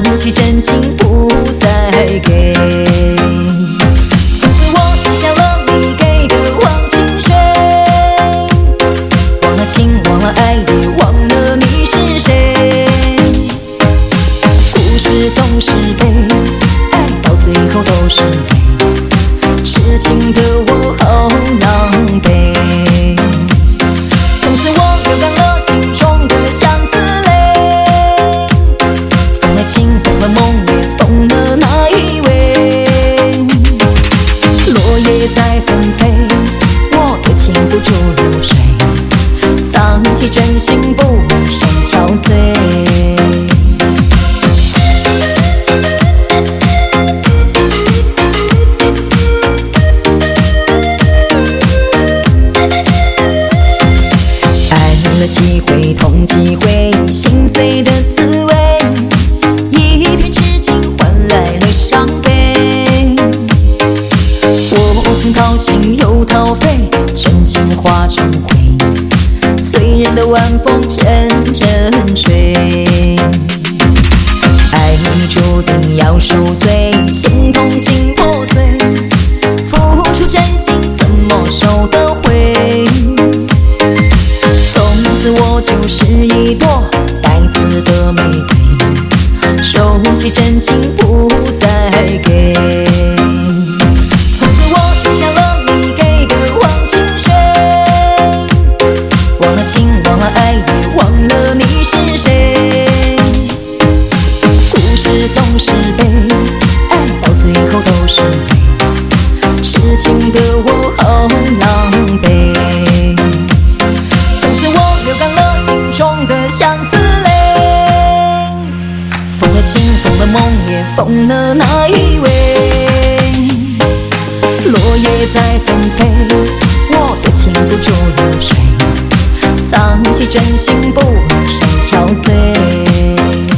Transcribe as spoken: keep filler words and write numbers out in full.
弃真情不再给。从此我放下了你给的忘情水，忘了情，忘了爱，也忘了你是谁。故事总是悲，爱到最后都是悲，痴情的我好狼狈。从此我流干了心中的相思泪，疯了情，疯了梦，也疯了那一位。落叶在纷飞，我的情付诸流水，藏起真心不为谁憔悴。了几回痛几回，心碎的滋味，一片痴情换来了伤悲。我曾掏心又掏肺，真情化成灰，催人的晚风阵阵吹。爱你注定要受罪，心痛心破碎，付出真心怎么收得回？我就是一朵带刺的玫瑰，收起真情不再给。从此我放下了你给的忘情水，忘了情，忘了爱，也忘了你是谁。故事总是悲，爱到最后都是悲，痴情的我好狼狈。流干了心中的相思泪，疯了情，疯了梦，也疯了那一位。落叶在纷飞，我的情付诸流水，藏起真心不为谁憔悴。